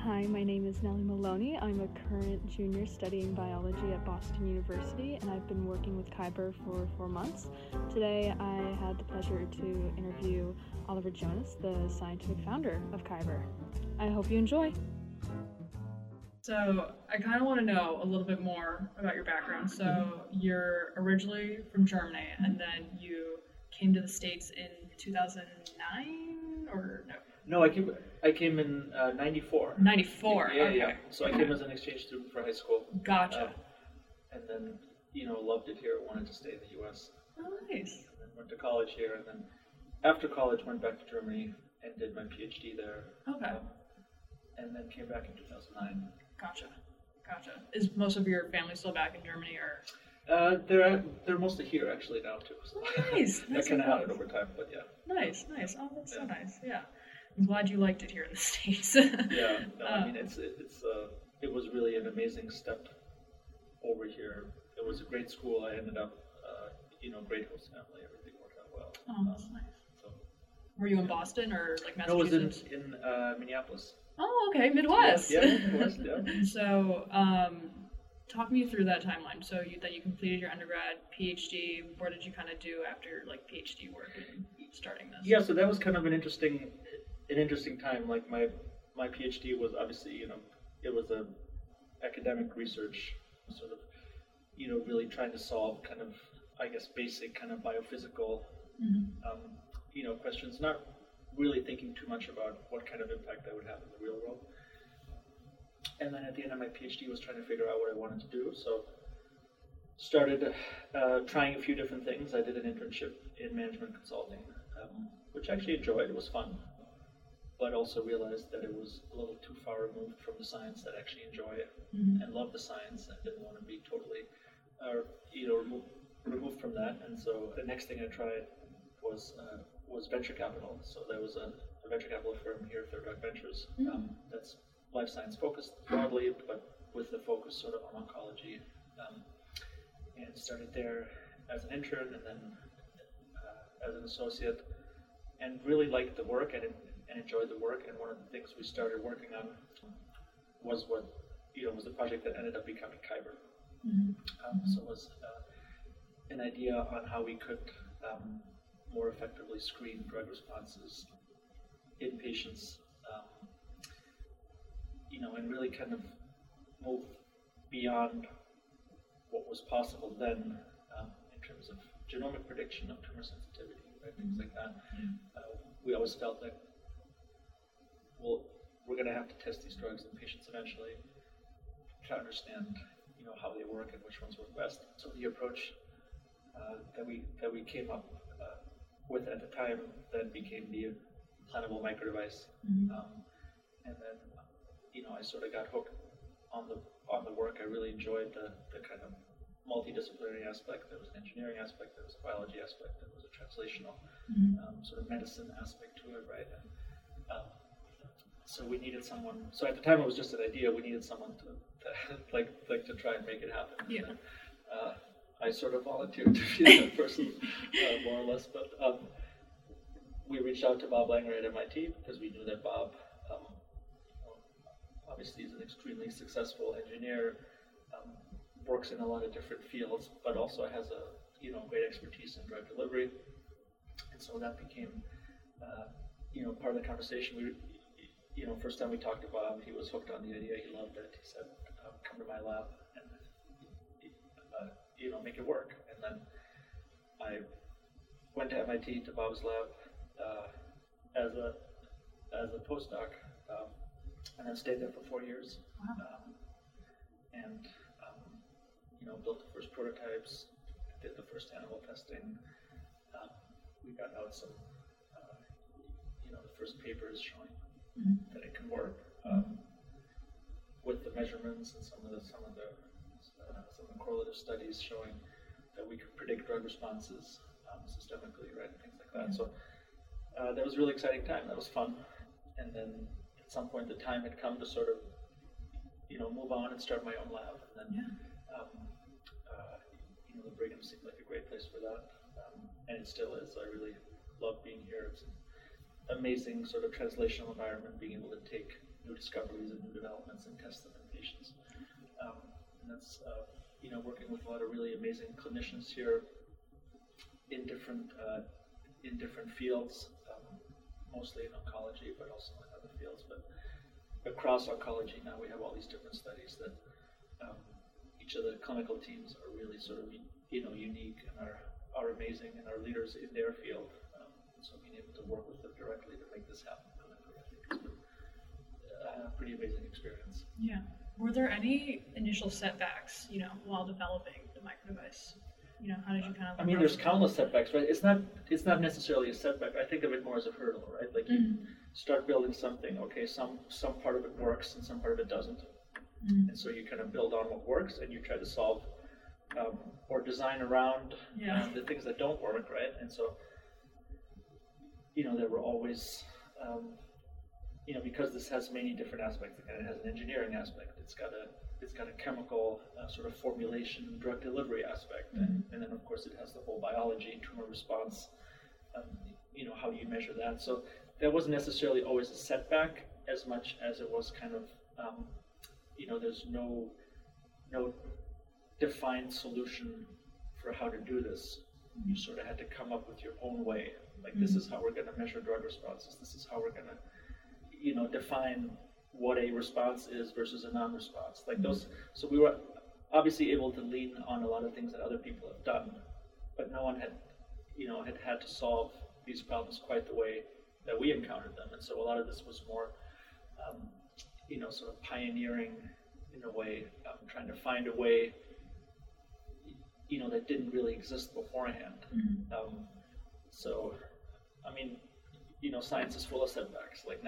Hi, my name is Nellie Maloney. I'm a current junior studying biology at Boston University, and I've been working with Khyber for 4 months. Today, I had the pleasure to interview Oliver Jonas, the scientific founder of Khyber. I hope you enjoy. So, I kind of want to know a little bit more about your background. So, you're originally from Germany, and then you came to the States in 2009, or no? No, I came in 94. 94, Yeah, okay. yeah. So I came as an exchange student for high school. Gotcha. And then, loved it here, wanted to stay in the U.S. Oh, nice. And then went to college here, and then after college went back to Germany and did my PhD there. Okay. And then came back in 2009. Gotcha. Is most of your family still back in Germany, or? They're mostly here actually now too. So. Oh, nice. That kind of happened over time, but yeah. Nice. Oh, that's so nice. Yeah. I'm glad you liked it here in the States. Yeah. No, I mean it was really an amazing step over here. It was a great school. I ended up, great host family. Everything worked out well. Oh, that's nice. So, were you in Boston or like Massachusetts? No, I was in Minneapolis. Oh, okay, Midwest. Yeah, Midwest. Yeah. So, talk me through that timeline. So you completed your undergrad, PhD. What did you kind of do after like PhD work and starting this? Yeah, so that was kind of an interesting time. Like my PhD was obviously, it was a academic research sort of, really trying to solve kind of, I guess, basic kind of biophysical, questions, not really thinking too much about what kind of impact that would have in the real world. And then at the end of my PhD was trying to figure out what I wanted to do. So started trying a few different things. I did an internship in management consulting, which I actually enjoyed. It was fun, but also realized that it was a little too far removed from the science that I actually enjoy and love the science and didn't want to be totally, removed from that. And so the next thing I tried was venture capital. So there was a venture capital firm here, Third Rock Ventures, that's life science focused broadly, but with the focus sort of on oncology. And started there as an intern and then as an associate, and really liked the work and enjoyed the work. And one of the things we started working on was was the project that ended up becoming Khyber. So it was an idea on how we could more effectively screen drug responses in patients, and really kind of move beyond what was possible then in terms of genomic prediction of tumor sensitivity, right? Things like that. We always felt that, we're going to have to test these drugs in patients eventually to understand, how they work and which ones work best. So the approach that we came up with at the time then became the implantable microdevice, and then I sort of got hooked on the work. I really enjoyed the kind of multidisciplinary aspect. There was an engineering aspect, there was a biology aspect, there was a translational sort of medicine aspect to it, right? And so we needed someone. So at the time it was just an idea. We needed someone to to try and make it happen. Yeah. I sort of volunteered to be that person, more or less. But we reached out to Bob Langer at MIT because we knew that Bob, obviously, is an extremely successful engineer, works in a lot of different fields, but also has a great expertise in drug delivery. And so that became part of the conversation. First time we talked to Bob, he was hooked on the idea. He loved it. He said, "Come to my lab and make it work." And then I went to MIT to Bob's lab as a postdoc, and then stayed there for 4 years. Wow. And built the first prototypes, did the first animal testing. We got out some, the first papers showing that it can work with the measurements and some of the correlative studies showing that we could predict drug responses systemically, right, and things like that. So that was a really exciting time. That was fun. And then at some point, the time had come to sort of, move on and start my own lab. And then, the Brigham seemed like a great place for that, and it still is. I really love being here. It's an amazing sort of translational environment, being able to take new discoveries and new developments and test them in patients. And that's working with a lot of really amazing clinicians here in different fields, mostly in oncology, but also in other fields. But across oncology now we have all these different studies that each of the clinical teams are really sort of unique and are amazing and are leaders in their field. So being able to work with them directly to make this happen clinically, I think, has been a pretty amazing experience. Yeah. Were there any initial setbacks, while developing the microdevice? How did you kind of? I mean, there's countless setbacks, right? It's not necessarily a setback. I think of it more as a hurdle, right? Like you start building something. Okay, some part of it works and some part of it doesn't, and so you kind of build on what works and you try to solve or design around the things that don't work, right? And so, there were always, because this has many different aspects. Again, it has an engineering aspect. It's got a chemical sort of formulation, drug delivery aspect, and then of course it has the whole biology, tumor response. How do you measure that? So that wasn't necessarily always a setback as much as it was kind of, there's no defined solution for how to do this. You sort of had to come up with your own way. Like this is how we're going to measure drug responses. This is how we're going to, define what a response is versus a non-response. Like those. So we were obviously able to lean on a lot of things that other people have done, but no one had to solve these problems quite the way that we encountered them. And so a lot of this was more, sort of pioneering in a way, trying to find a way, that didn't really exist beforehand. So, I mean, science is full of setbacks. Like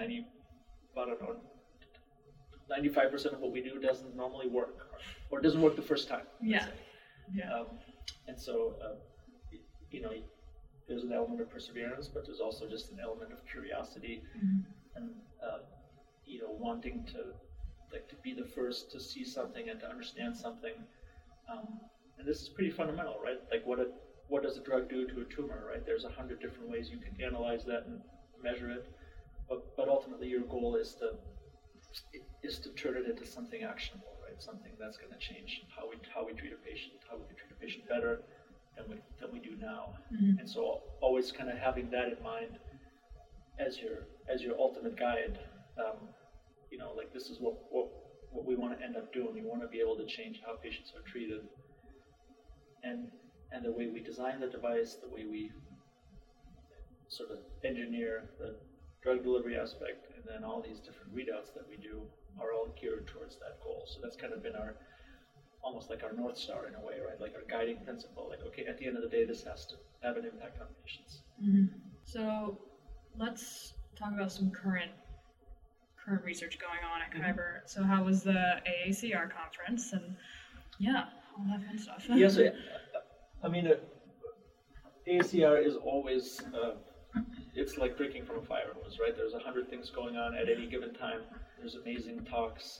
95% of what we do doesn't normally work, or doesn't work the first time. Yeah. And so, there's an element of perseverance, but there's also just an element of curiosity and wanting to be the first to see something and to understand something. And this is pretty fundamental, right? Like what does a drug do to a tumor, right? There's 100 different ways you can analyze that and measure it, but ultimately your goal is to turn it into something actionable, right? Something that's going to change how we treat a patient, how we can treat a patient better than we do now. And so always kind of having that in mind as your ultimate guide. This is what we want to end up doing. We want to be able to change how patients are treated, and the way we design the device, the way we sort of engineer the drug delivery aspect, and then all these different readouts that we do are all geared towards that goal. So that's kind of been almost like our North Star in a way, right? Like our guiding principle. Like, okay, at the end of the day, this has to have an impact on patients. So let's talk about some current research going on at Khyber. So how was the AACR conference, and all that fun stuff? So, I mean, AACR is always, it's like drinking from a fire hose, right? There's 100 things going on at any given time. There's amazing talks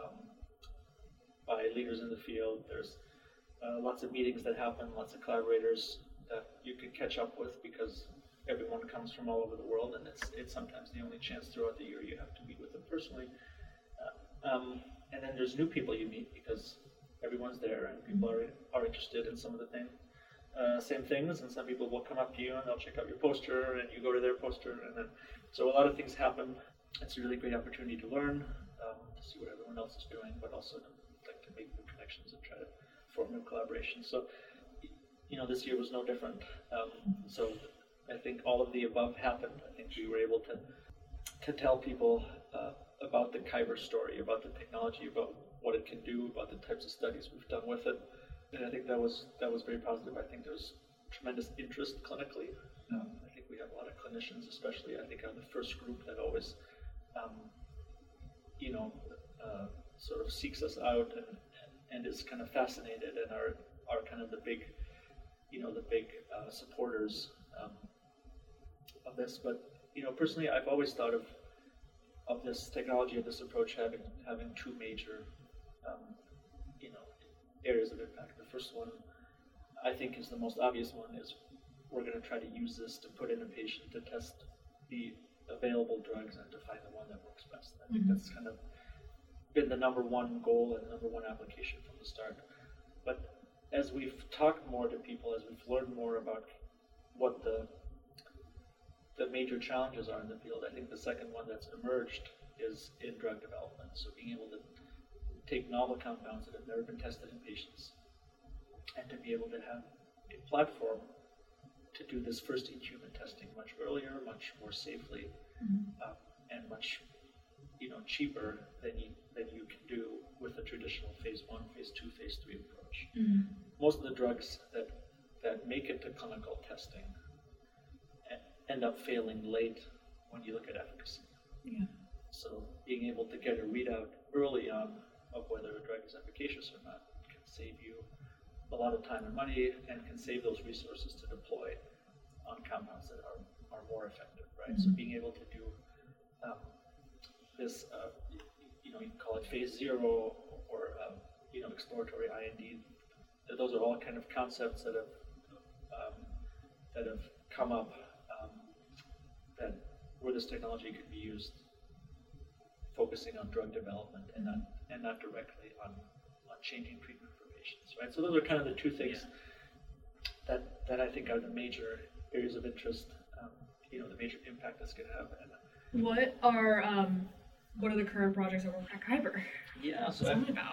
by leaders in the field. There's lots of meetings that happen, lots of collaborators that you can catch up with because everyone comes from all over the world, and it's sometimes the only chance throughout the year you have to meet with them personally. And then there's new people you meet because everyone's there and people are interested in some of the same things, and some people will come up to you and they'll check out your poster and you go to their poster, and then so a lot of things happen. It's a really great opportunity to learn, to see what everyone else is doing, but also to make new connections and try to form new collaborations. So this year was no different. So I think all of the above happened. I think we were able to tell people about the Khyber story, about the technology, about what it can do, about the types of studies we've done with it, and I think that was very positive. I think there's tremendous interest clinically. I think we have a lot of clinicians, especially I think are the first group that always, sort of seeks us out and is kind of fascinated and are kind of the big supporters of this. But personally, I've always thought of this technology, of this approach having two major areas of impact. The first one, I think, is the most obvious one, is we're going to try to use this to put in a patient to test the available drugs and to find the one that works best. I think that's kind of been the number one goal and the number one application from the start. But as we've talked more to people, as we've learned more about what the major challenges are in the field, I think the second one that's emerged is in drug development. So being able to take novel compounds that have never been tested in patients and to be able to have a platform to do this first in human testing much earlier, much more safely, and much cheaper than you can do with a traditional phase 1, phase 2, phase 3 approach. Most of the drugs that make it to clinical testing end up failing late when you look at efficacy. So being able to get a readout early on of whether a drug is efficacious or not can save you a lot of time and money, and can save those resources to deploy on compounds that are more effective, right? So being able to do this, you can call it phase 0 or exploratory IND. Those are all kind of concepts that have come up that where this technology could be used, focusing on drug development and not directly on changing treatment for patients, right? So those are kind of the two things that I think are the major areas of interest, the major impact that's going to have. What are the current projects that work at Kyber? Yeah, so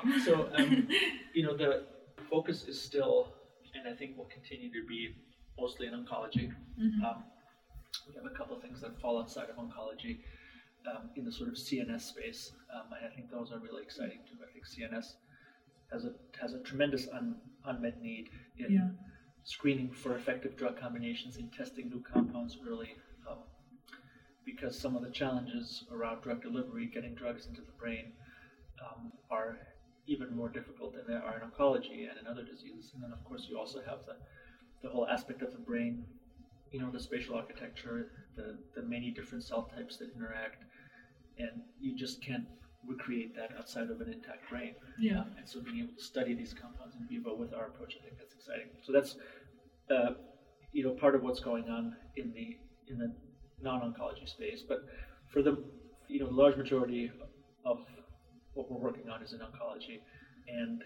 the focus is still, and I think will continue to be, mostly in oncology. We have a couple of things that fall outside of oncology in the sort of CNS space, and I think those are really exciting too. I think CNS has a tremendous unmet need in screening for effective drug combinations, in testing new compounds early, because some of the challenges around drug delivery, getting drugs into the brain, are even more difficult than they are in oncology and in other diseases. And then, of course, you also have the whole aspect of the brain, the spatial architecture, the many different cell types that interact, and you just can't recreate that outside of an intact brain. And so being able to study these compounds in vivo with our approach, I think that's exciting. So that's part of what's going on in the non-oncology space. But for the large majority of what we're working on is in oncology, and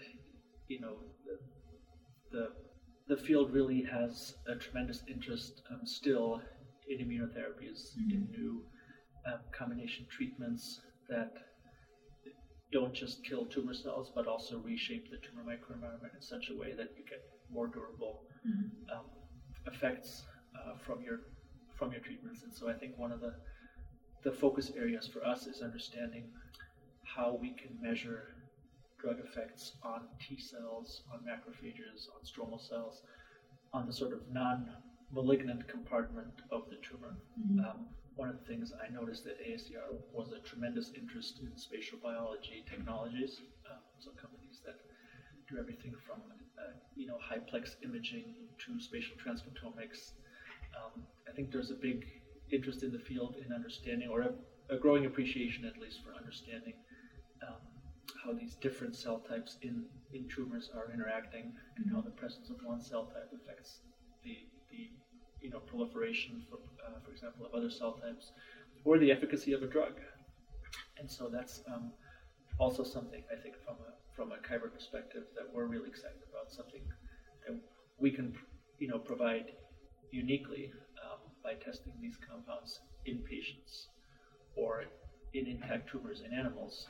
the field really has a tremendous interest still in immunotherapies, in new combination treatments that don't just kill tumor cells, but also reshape the tumor microenvironment in such a way that you get more durable effects from your treatments. And so I think one of the focus areas for us is understanding how we can measure drug effects on T cells, on macrophages, on stromal cells, on the sort of non-malignant compartment of the tumor. One of the things I noticed at AACR was a tremendous interest in spatial biology technologies. So companies that do everything from high-plex imaging to spatial transcriptomics. I think there's a big interest in the field in understanding, or a growing appreciation at least, for understanding how these different cell types in tumors are interacting, and how the presence of one cell type affects the proliferation, for example, of other cell types, or the efficacy of a drug. And so that's also something, I think, from a Kyber perspective, that we're really excited about, something that we can provide uniquely by testing these compounds in patients or in intact tumors in animals.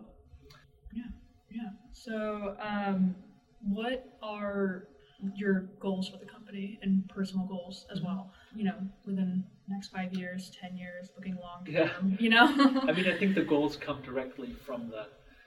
So what are your goals for the company, and personal goals as well, within the next 5 years, 10 years, looking long term, I mean, I think the goals come directly from the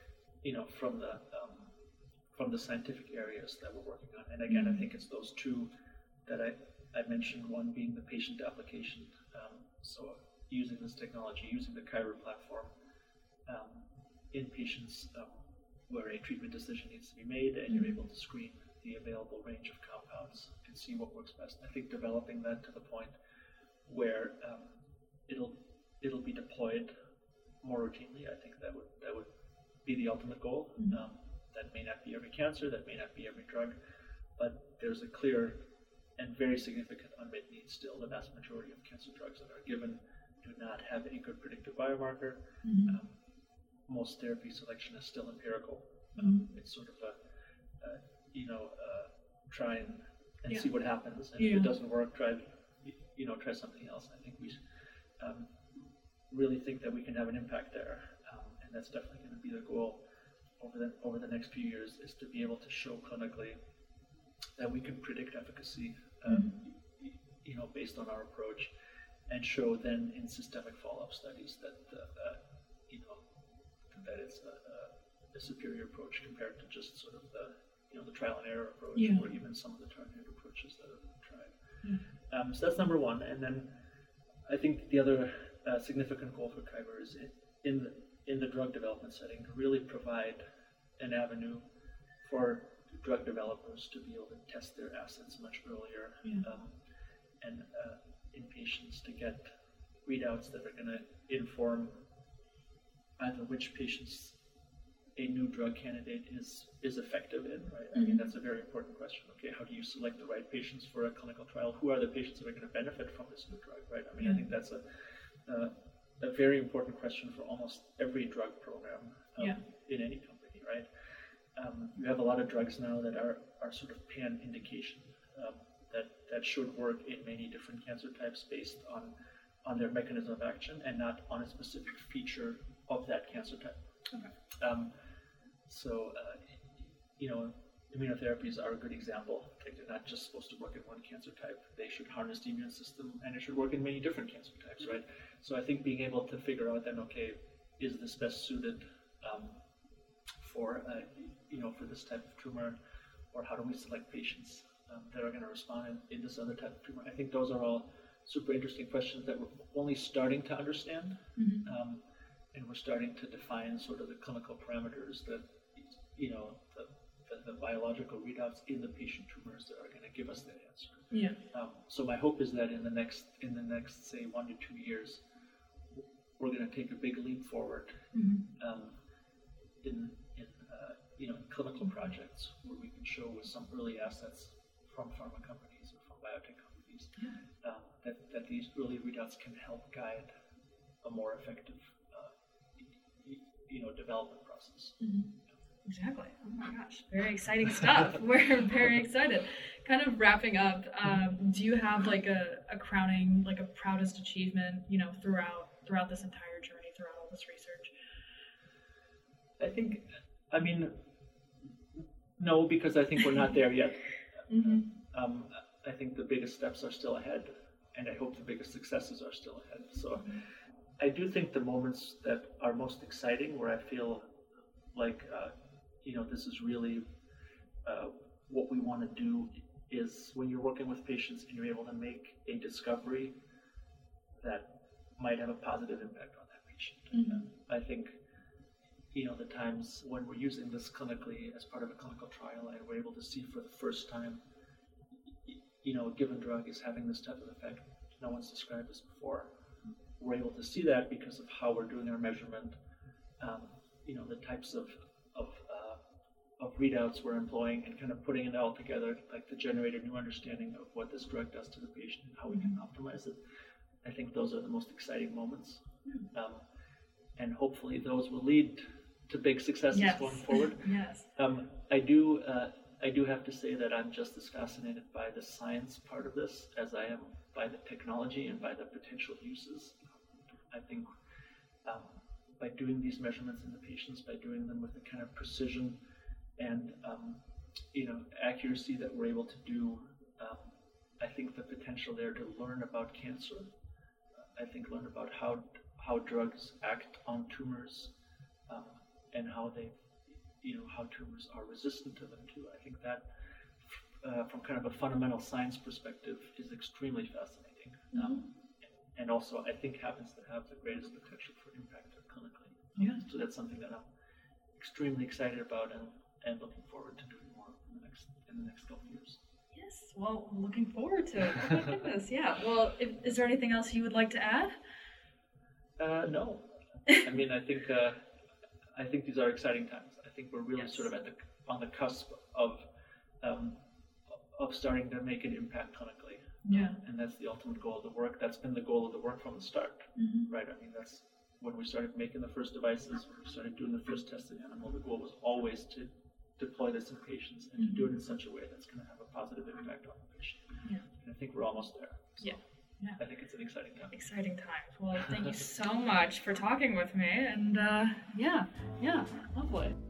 scientific areas that we're working on. And again, I think it's those two that I mentioned, one being the patient application. So using this technology, using the Kyber platform in patients where a treatment decision needs to be made, and you're able to screen the available range of compounds and see what works best. I think developing that to the point where it'll be deployed more routinely, I think that would be the ultimate goal. That may not be every cancer, that may not be every drug, but there's a clear and very significant unmet need still. The vast majority of cancer drugs that are given do not have a good predictive biomarker. Most therapy selection is still empirical. It's sort of try and see what happens. And if it doesn't work, try something else. I think we really think that we can have an impact there, and that's definitely going to be the goal over the next few years, is to be able to show clinically that we can predict efficacy, based on our approach, and show then in systemic follow-up studies that that it's a superior approach compared to just sort of the trial and error approach, or even some of the targeted approaches that have been tried. So that's number one. And then I think the other significant goal for Kyber is in the drug development setting to really provide an avenue for drug developers to be able to test their assets much earlier, and in patients to get readouts that are going to inform either which patients a new drug candidate is effective in, right? I mean, that's a very important question. Okay, how do you select the right patients for a clinical trial? Who are the patients that are going to benefit from this new drug, right? I mean, I think that's a very important question for almost every drug program in any company, right? You have a lot of drugs now that are sort of pan indication, that should work in many different cancer types based on their mechanism of action and not on a specific feature of that cancer type. Okay. Immunotherapies are a good example. Like, they're not just supposed to work in one cancer type. They should harness the immune system, and it should work in many different cancer types, right? So I think being able to figure out then, okay, is this best suited for this type of tumor, or how do we select patients that are going to respond in this other type of tumor? I think those are all super interesting questions that we're only starting to understand, and we're starting to define sort of the clinical parameters that, the biological readouts in the patient tumors that are going to give us that answer. Yeah. So my hope is that in the next say 1 to 2 years, we're going to take a big leap forward in clinical projects where we can show with some early assets from pharma companies or from biotech companies that these early readouts can help guide a more effective development process. Exactly. Oh my gosh, very exciting stuff. We're very excited. Kind of wrapping up, do you have like a crowning, like a proudest achievement, throughout this entire journey, throughout all this research? No, because I think we're not there yet. I think the biggest steps are still ahead, and I hope the biggest successes are still ahead. So I do think the moments that are most exciting, where I feel like, this is really what we want to do, is when you're working with patients and you're able to make a discovery that might have a positive impact on that patient. I think, the times when we're using this clinically as part of a clinical trial and we're able to see for the first time, a given drug is having this type of effect, no one's described this before. We're able to see that because of how we're doing our measurement, the types of readouts we're employing, and kind of putting it all together, like to generate a new understanding of what this drug does to the patient and how we can optimize it. I think those are the most exciting moments. And hopefully those will lead to big successes going forward. Yes. I do have to say that I'm just as fascinated by the science part of this as I am by the technology and by the potential uses. I think by doing these measurements in the patients, by doing them with the kind of precision and accuracy that we're able to do, I think the potential there to learn about cancer, learn about how drugs act on tumors, and how they, how tumors are resistant to them too. I think that from kind of a fundamental science perspective is extremely fascinating. And also I think happens to have the greatest potential for impact clinically. So that's something that I'm extremely excited about and looking forward to doing more in the next couple of years. Yes, well, looking forward to it. Oh my goodness, yeah. Well, is there anything else you would like to add? No. I think these are exciting times. I think we're really sort of on the cusp of of starting to make an impact clinically. Yeah. And that's the ultimate goal of the work. That's been the goal of the work from the start, right? I mean, that's when we started making the first devices, when we started doing the first test in animal, the goal was always to deploy this in patients and to do it in such a way that's going to have a positive impact on the patient. Yeah. And I think we're almost there. So Yeah. I think it's an exciting time. Exciting times. Well, thank you so much for talking with me. And yeah, lovely.